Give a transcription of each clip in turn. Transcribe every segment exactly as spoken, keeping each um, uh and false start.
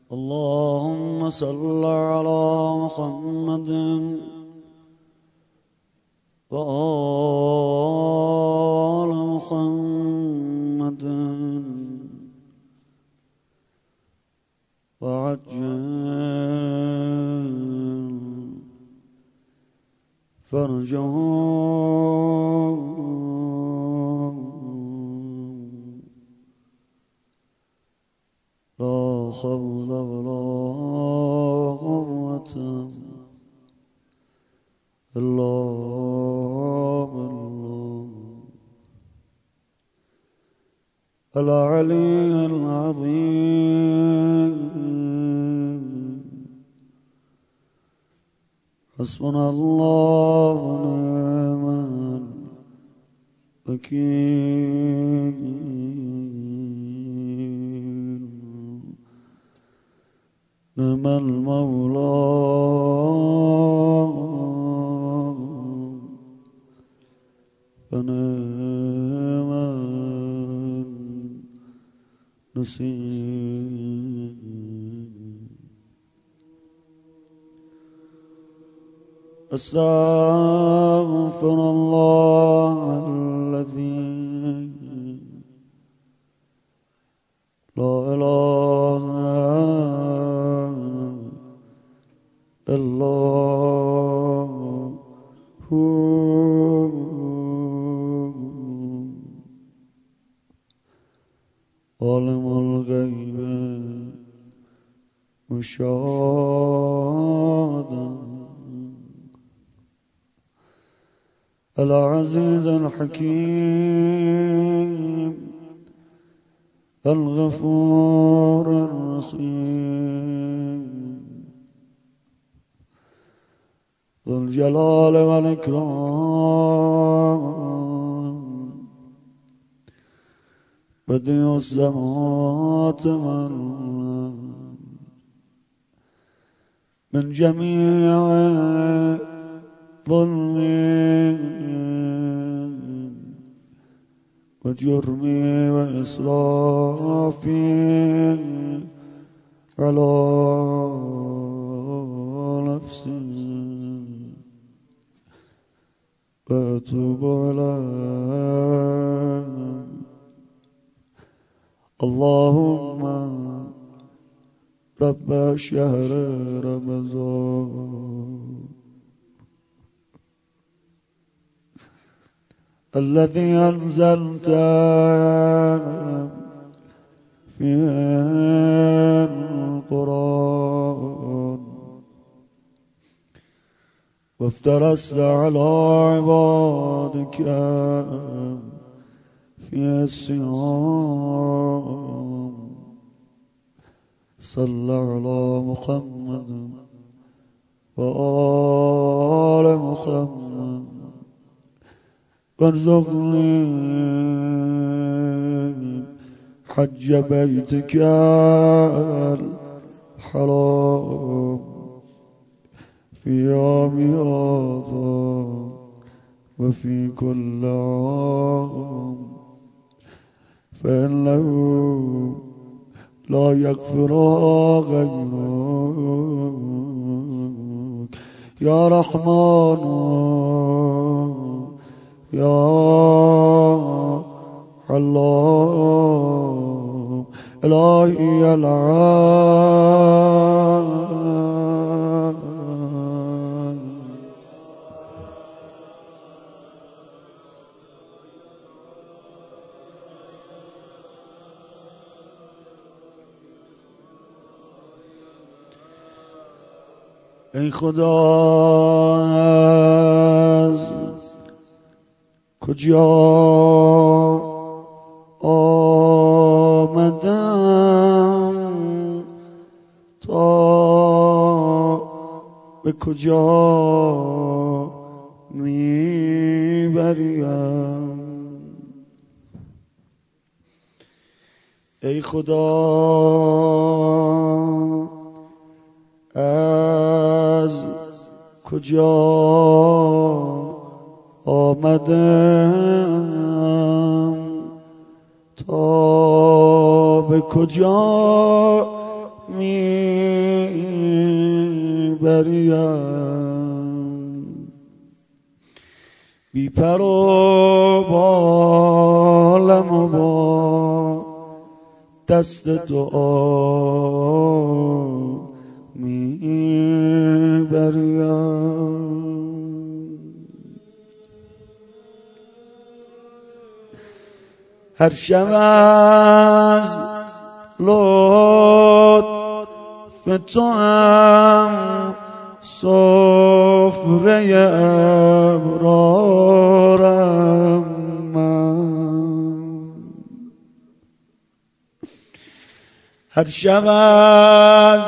اللهم صل على محمد وآل محمد وعجل فرجهم لا حول ولا قوة إلا بالله العلي العظيم. حسبنا الله ونعم الوكيل. نعم المولى ونعم النصير. أستغفر الله الذي لا إله إلا هو عالم الغيب والشهادة العزيز الحكيم الغفور الرحيم ذو الجلال والإكرام بديع السماوات والأرض من جميع ظلمي وجرمي وإسرافي على نفسي وأتوب إليه. اللهم رب شهر رمضان الذي أنزلت فيه القرآن وافترست على عبادك في الصيام صل على محمد وآل محمد وارزقني حج بيتك الحرام في يوم هذا وفي كل عام فإنه لا يغفرها غيرك يا رحمن يا الله إلهي العالم. ای خدا از کجا آمدم تا به کجا میبریم. ای خدا از کجا آمدم تا به کجا می بریم بی پر و بالم و با دست دعا می بریم هر شب از لطف تو هم سفره ابرارم من هر شب از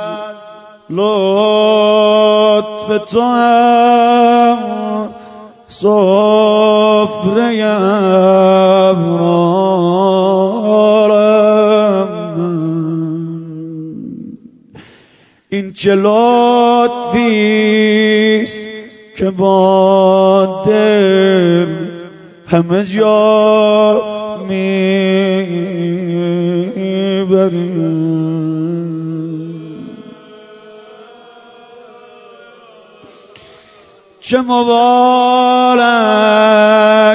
لطف تو هم سفره ابرارم این چه لطفیست که با دل همه جا میبری چه مبارک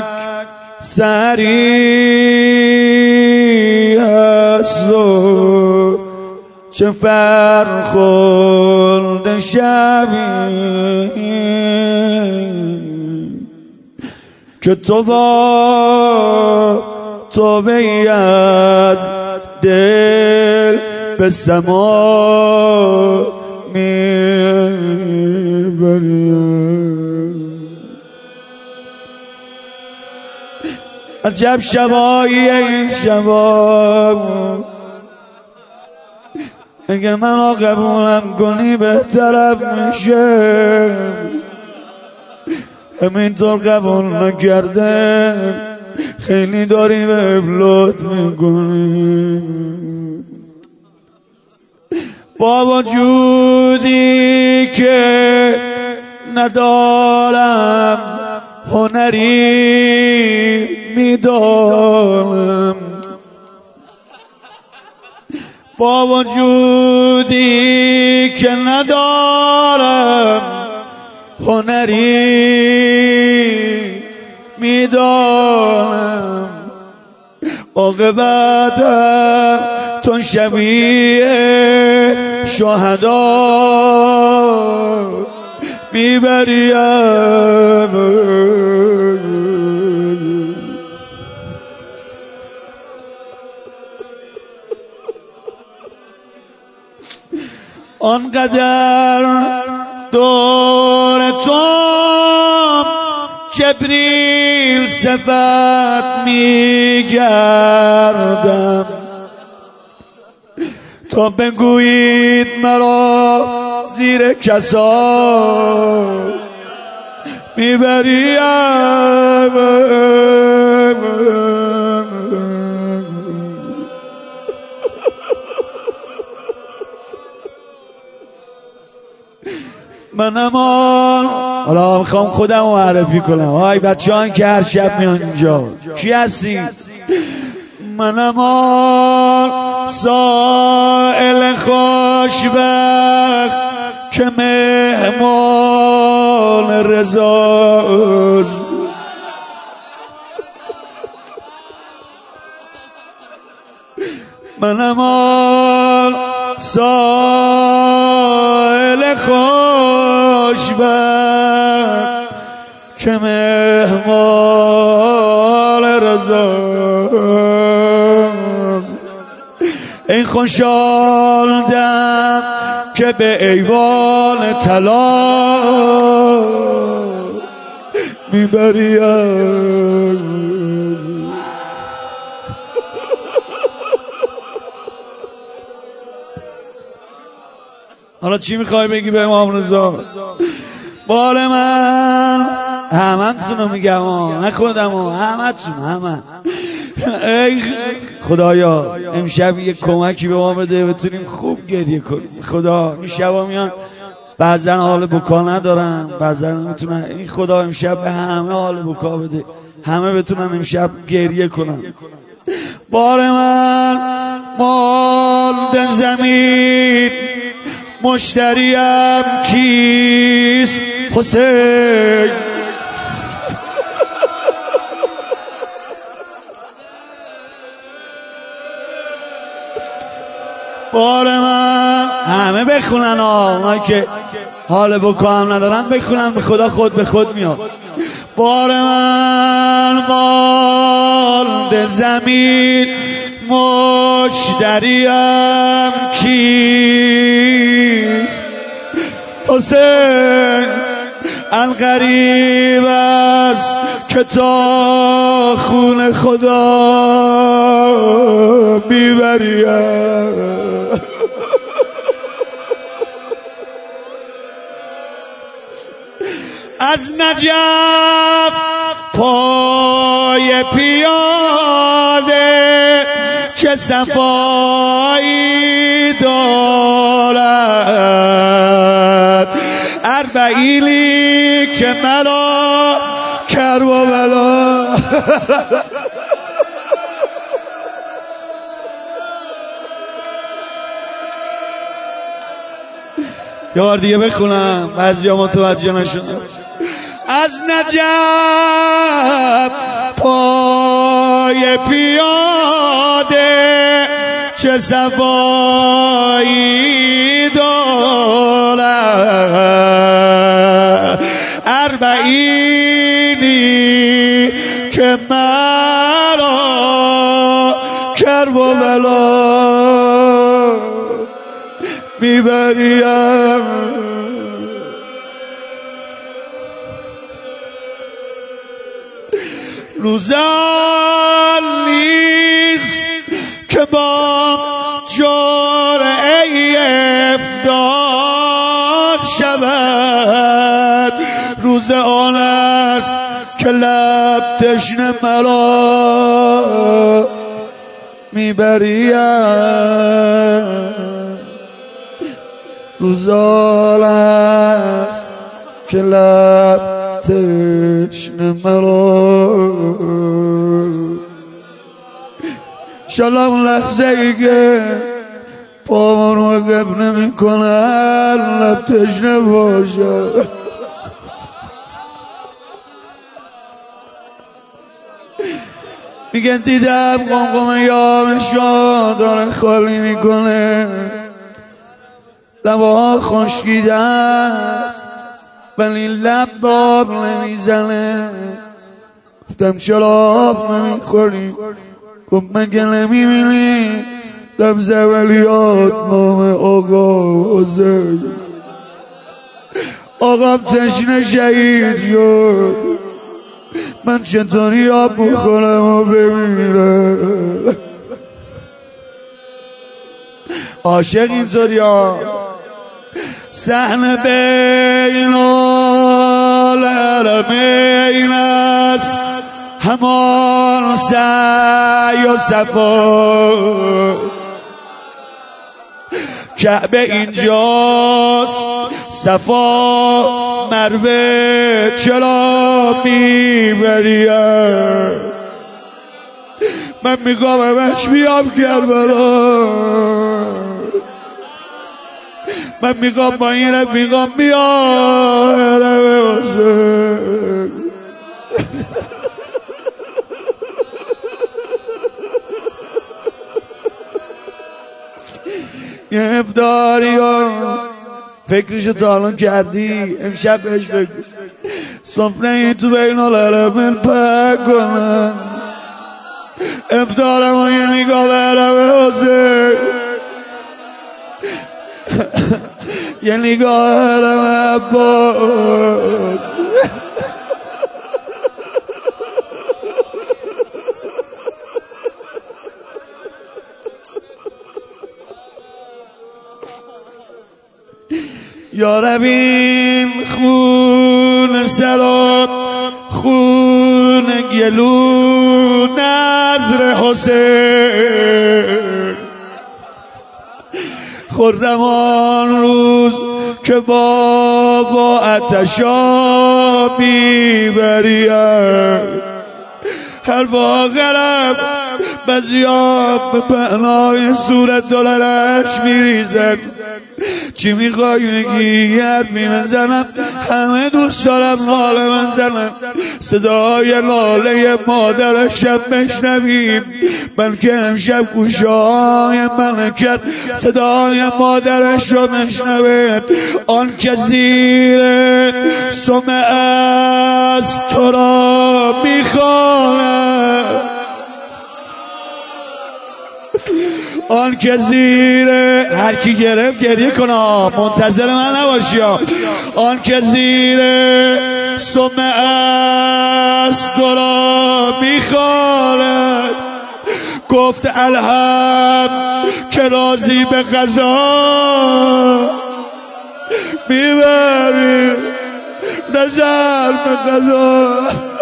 سری است و چه فرخنده شبی که تو با توبه‌ای از دل به سما میبری عجب شبایی این شبا اگه منو قبولم کنی بهترم میشه همینطور قبول نکرده خیلی داری به افلوت میکنی با وجودی که ندارم هنری میدانم با وجودی که ندارم هنری میدانم عاقبتم تو شبیه شهدا میبریم آنقدر دور تو جبریل صفت میگردم تا بگویید مرا زیر کسا میبریم منم آن حالا میخوام خودم رو معرفی کنم آی بچه هان که هر شب میان اینجا کی هستی؟ منم آن سائل خوشبخت که مهمان رضاست منم آن سائل خوشبخت که مهمان رضاست این خوشحال دم که به ایوان طلا میبریم حالا چی میخوای بگی به امام رضا؟ بال من همه تونو میگم نه خودم همه تون همه ای خدایا امشب یک کمکی به ما بده بتونیم خوب گریه کنیم خدا این شبا میان بعضن حال بکا ندارن بعضن میتونن این خدا امشب به همه حال بکا بده همه بتونن امشب گریه کنن بار من مال زمین مشتریم کیست حسین. بار من همه بخونن ها، اونایی که حال بکام ندارن بخونن، به خدا خود به خود میاد. بار من مانده زمین مشتریم کیست حسین. الغریب است که تا خون خدا میبریم. از نجف پای پیاده چه صفایی دارد، اربعینی که مرا کرب و بلا. یه بار دیگه بخونم، بعضی ها متوجه نشدن. از نجف پای پیاده چه صفایی دارد، اربعینی که مرا کرب و بلا میبریم. روزان نیست که با جرعه افطار شود، روز آن است که لب تشنه مرا میبریم. روز آن است که لب تشنه مرا. انشالله اون لحظه ای که پامون رو قب نمی کنن لب تشنه باشه. میگن دیدم قمقم یامشا داره خالی میکنه، لبها خشکیده است ولی لب باب نمیزنه. گفتم چرا آب نمیخوری؟ گفت مگه نمیبینی لب زولیات نام آقا حسین. آقام تشنه شهید شد، من چطوری آب بخورم و بمیرم؟ عاشق اینطوری ها. صحن بین الحرمین است همان سعی و صفا، کعبه اینجاست صفا مروه چرا میبریم؟ من میگم همش بیام کربلا، من میگم با این رفیقام بیام. یه افطاری ها فکرشو تا الان کردی؟ امشب بهش بگو سفره این تو بین الحرمین پک کنن. افطارم ها یه نگاه برم حسین، یه نگاه برم عباس. یارب این خون سراب خون گلو نظر حسین، خرم آن روز که بابا آتشا میبریم. هر واقعم بعضیا به پهنای صورت دلالش میریزن. چی میخوای بگی؟ حرفی نزنم، همه دوست دارم ناله منزنم، صدای ناله مادر شب بشنویم، بلکه امشب گوشهای ملکت صدای مادرش رو بشنوید. آن که زیر سم از تو را میخواند، آن که زیر هر کی گرفت گریه کنه، منتظر من نباشی. آن که زیر سم از تو را میخواند، گفت الحمد که راضی به قضا میبری، نظر به قضا.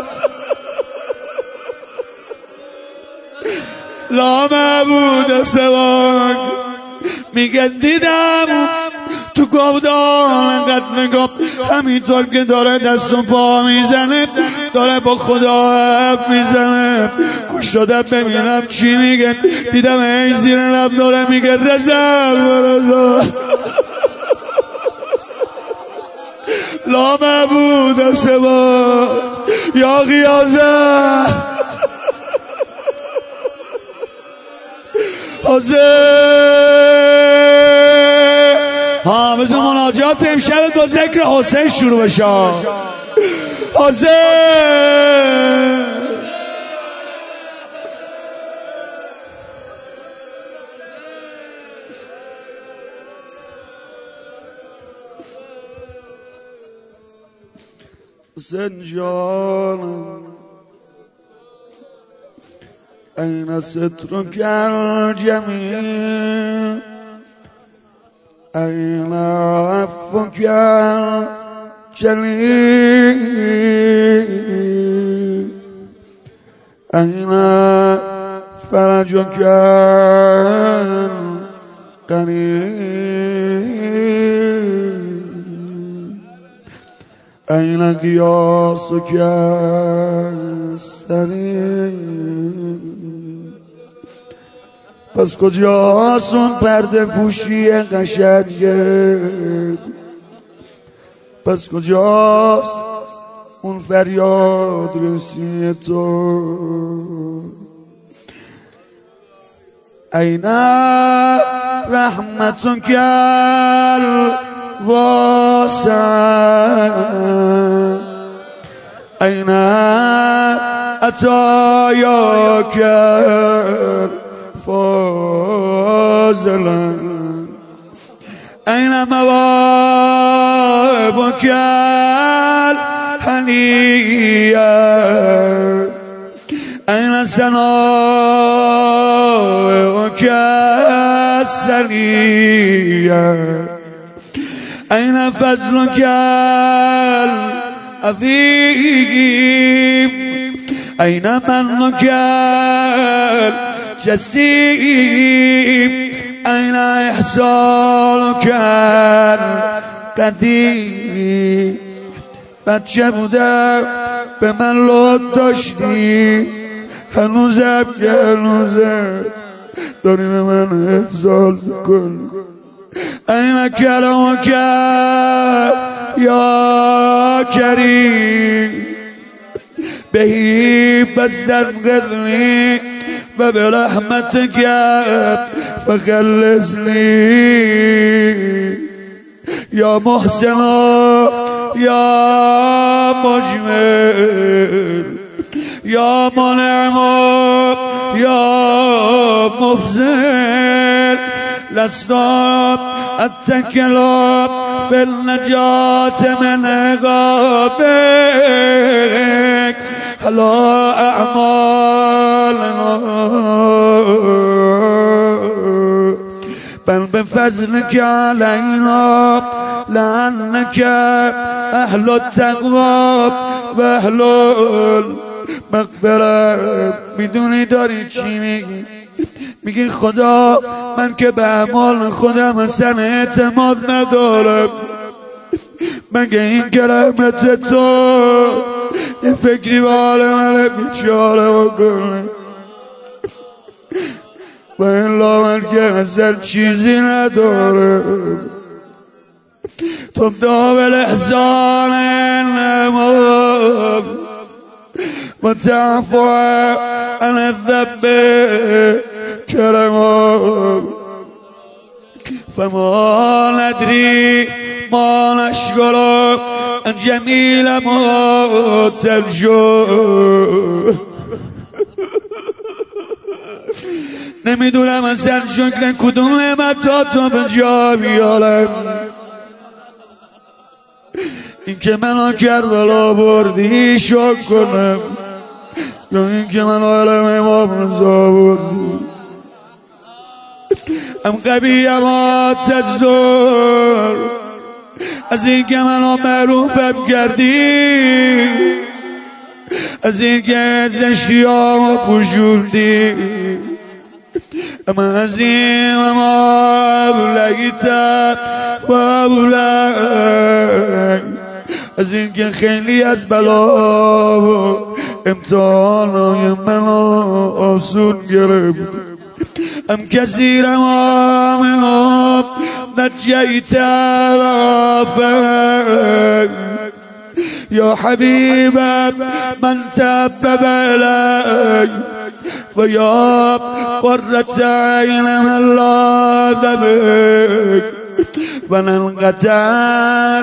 لا معبود سواک. میگه دیدم تو گودال انقدر نگاه، همینطور که داره دست و پا میزنه، داره با خدا حرف میزنه. گوش دادم ببینم چی میگه. دیدم ای زیر لب داره میگه رزل برزا. لا معبود سواک یا غیازه حسین. ها بزن مناجات امشب با ذکر حسین شروع بشه. حسین حسین جانم این سترک الجمیل، این عفوک الجلیل، این فرجک القریب، این قیاسک السریع. پس کجاست اون پرده پوشی قشنگه؟ پس کجاست اون فریاد رسی تو؟ این رحمتون کل واسع، این عطایا کل فاضلا، این مواهبک الحنیه، این ثناؤک السنیه، این فضلک العظیم، این منک الجسیم، این احسانک القدیم. بچه بودم به من لطف داشتی، هنوزم که هنوزم داری به من احسان کن. این کرمک یا کریم، بهی فاستنقذنی و برحمتک فخلصنی یا محسنا یا مجمل یا منعم یا مفضل. لسنا اتکلا فی النجات من عقابک حلا اعمالنا، بل بفضلك علينا لأنك أهل التقوى و اهل المغفرة. میدونی داری چی میگی؟ میگی خدا من که به اعمال خودم اصلا اعتماد ندارم، مگه این که رحمت تو یه فکری به حال من بیچاره بکنه. و الا من که اثر چیزی نداره تو دابل احسان نما و تعفو عن الذنب کرما فما ندری ما نشکر جمیل ما ترجو نمیدونم اصلا شکر کدوم نعمتاتو به جا بیارم این که منو کربلا بردی شکر کنم یا این که منو علم امام رضا بردی ام قبی اما تجدر از این که منو معروفم کردی از این که زشتیامو پوشوندی اما از این اما ابلگیتم و ابلگ از این که خیلی از بلا و امتحانای منو آسون گرفت ام کثیر ما منهم نجیت رافق یا حبیب من تبب الی و یا قرة عین من لاذ بک و ننقطع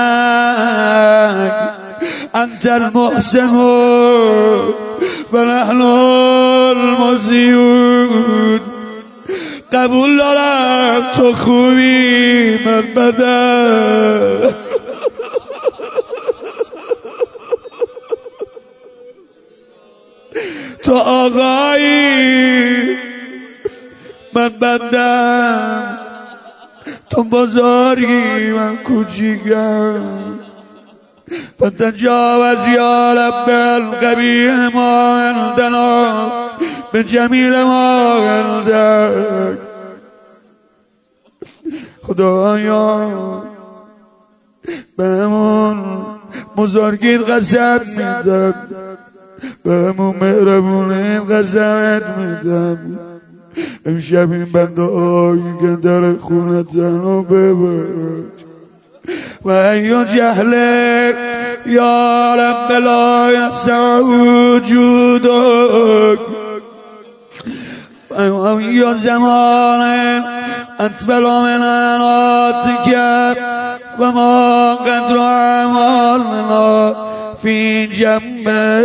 لک انت المحسن و نحن المسیئون قبول دارم تو خوبی من بدم تو آقایی من بندم تو بزرگی من کوچیکم فتجاوز یا رب القبیح ما عندنا به جمیل ما عندك خدایا بهمون بزرگیت قسم میدم بهمون مهربونیت قسمت میدم امشب این بنده هایی که در خونه تنو ببرد و ایو جهل یا رب لا یسع وجودک و ایو زمان اطفل من اناتک و ما قدر اعمالنا فی جنب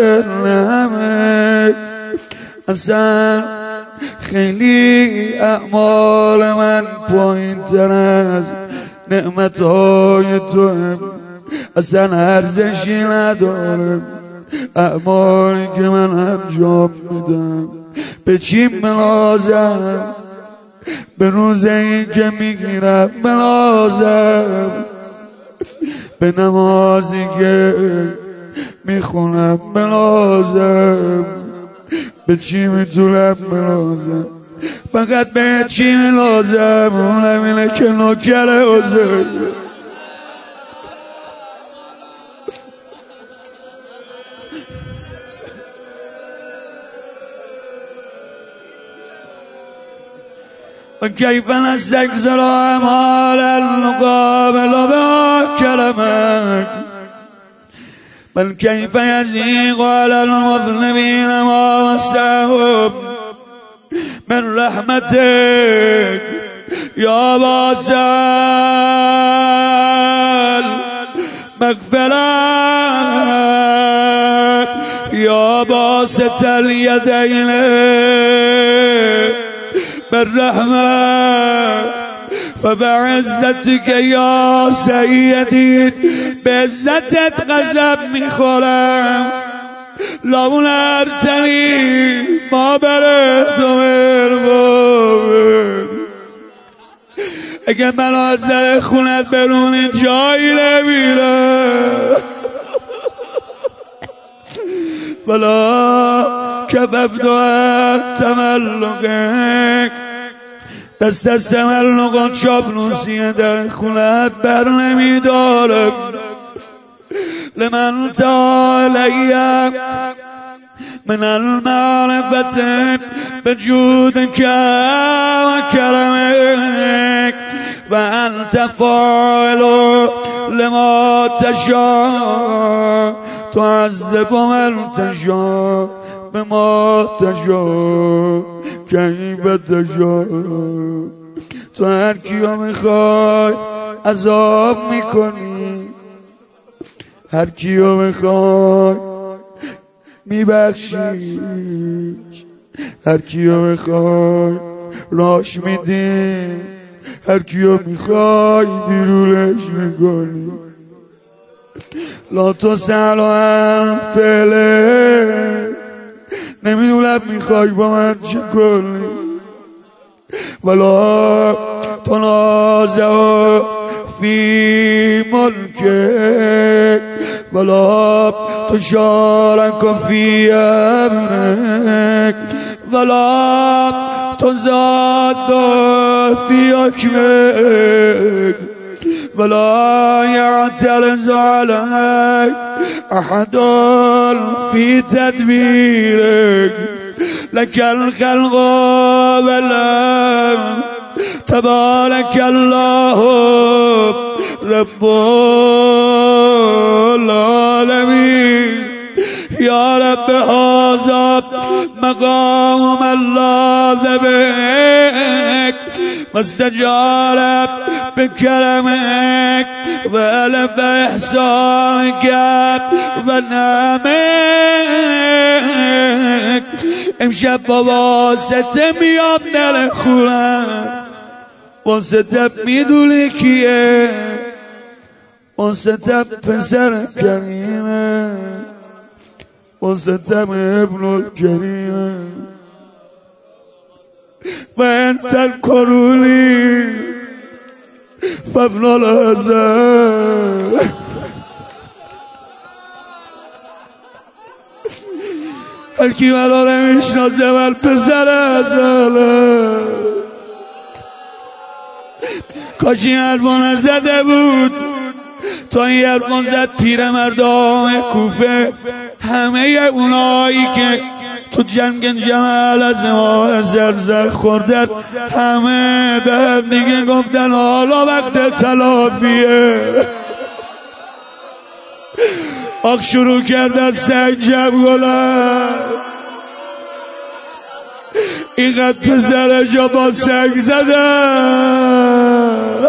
نعمک اصلا خیلی اعمال من پایین تر از نعمت های تو اصلا ارزشی نداره اعمالی که من انجام میدم به چی ملازم به روزه این که میگیرم ملازم به نمازی که میخونم ملازم به چی میتونم ملازم فقط به چی ملازم اونم اینه که نوکر حضور و کیف نستکثر اعمال المقابل بکرمک بل کیف یزیق علی المذنبین ما وسعهم من رحمتك یا واسع مغفرة یا باسط الیدین بالرحمة فبعزتك یا سیدی به عزتت غضب میخورم لون ارتنی ما بره تو مرموم اگه من از در خونت برونی جایی نمیره بلا کففتو تملقک دست از تملق چاپلوسی در خونت بر نمیدارم لمن تعالی من المعرفة به جودك و کرمك و انت فاعل لما تشاء تعذب من تشاء بما تشاء کیف تشاء. تو هر کیو میخوای عذاب میکنی، هر کیو میخوای میبخشی، هر کیو میخوای راش میدی، هر کیو میخوای بیرونش میکنی. لا تسأل عن فعله، نمیدونم میخوای با من چه کنی. ولا تنازع فی ملکه ولا تشارك فی امرک ولا تزاد فی حکمک ولا يعترض عليك احد في تدبيرك. لك الخلق والامر تبارك الله رب العالمين. يا رب هذا مقام من لاذ بك واستجار بكرمك وألف إحسانك ونعمك. امشب بواسطه میام دل خونم، واسطه میدونی کیه، واسطه پسر کریمه، واسطه ابن الکریمه. و انت الکرولی فابن الازل. هر کی منو نمیشناسه من پسر ازله. کاش این حرفا نزده بود. تا این حرفا زد پیرمردان کوفه، همه اونایی که تو جنگ جمل از ما زرزر خوردن، همه به هم دیگه گفتن حالا وقت تلافیه. آخ شروع کردن سنگ جمع گلن، اینقدر پسرشا با سنگ زدن.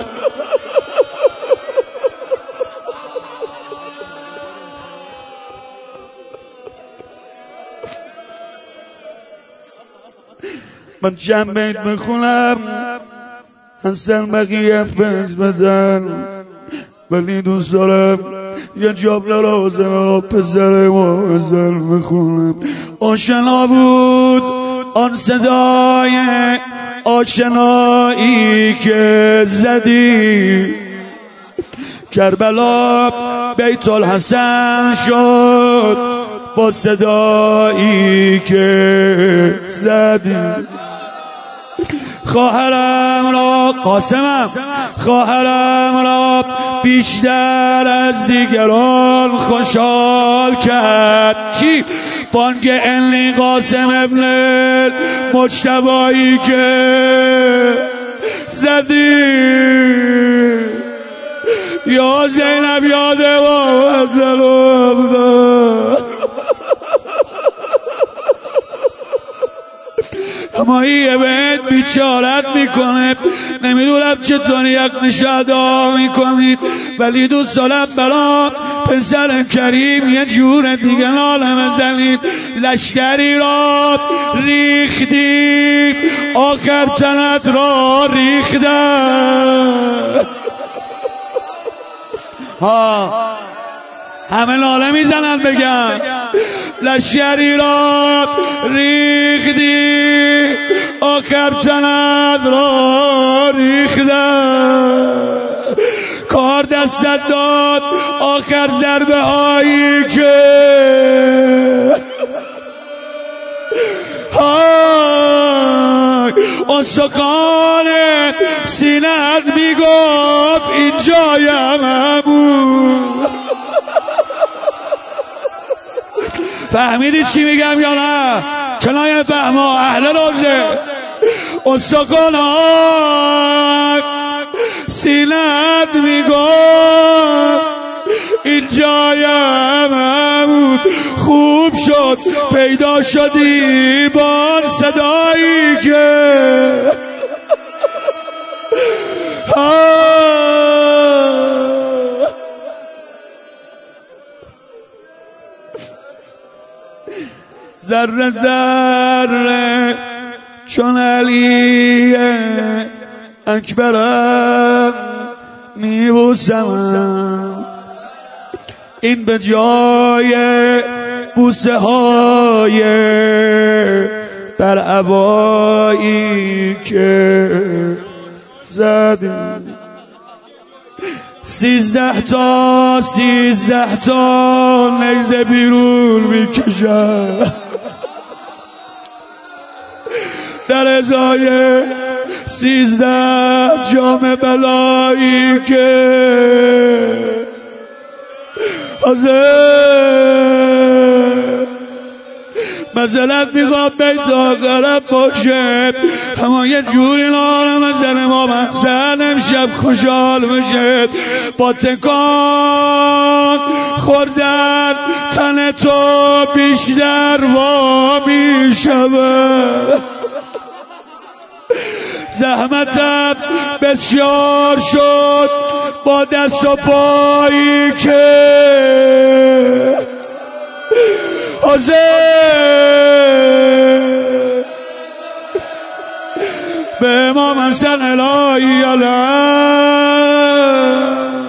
من چند بیت بخونم حسن بقیه فیض بدن، ولی دوست دارم یه جاب لازم را پسر ما ازل بخونم. آشنا بود آن صدای آشنایی که زدی، کربلا بیت الحسن شد با صدایی که زدی. خواهرم را قاسمم، خواهرم را بیشتر از دیگران خوشحال کرد. چی؟ بانگ انی قاسم ابن مجتبایی که زدی. یا زینب یاد با ازلم، اما یه بهت بیچارت میکنه. نمیدونم چطوری یک نشادا میکنید، ولی دوست دارم برام پسر کریم یه جور دیگه ناله بزنید. لشکری را ریختی آخر تنت را ریختن. ها همه ناله میزنن بگم لشکری را ریختی آخر تنت را ریختن. کار دستت داد آخر ضربه هایی که اون سکان سینت میگفت این جایم بود. فهمیدی چی میگم یا نه؟ کنایه فهما اهل روزه استکانات سینت میگم این جایم بود خوب شد پیدا شدی با صدایی که ذره ذره چون علی اکبرم میبوسم این به جای بوسه های بر عبایی که زدی سیزده تا سیزده تا نیزه بیرون میکشم در ازای سیزده جام بلایی که حاضر مثلا میخواد بیت آخرم باشه اما یه جوری نارم مثل ما محسن امشب خوشحال بشه با تکان خوردن تن تو بیشتر وا میشوه زحمتم بسیار شد با دست و پایی که حاضر به امام حسن الهی علیه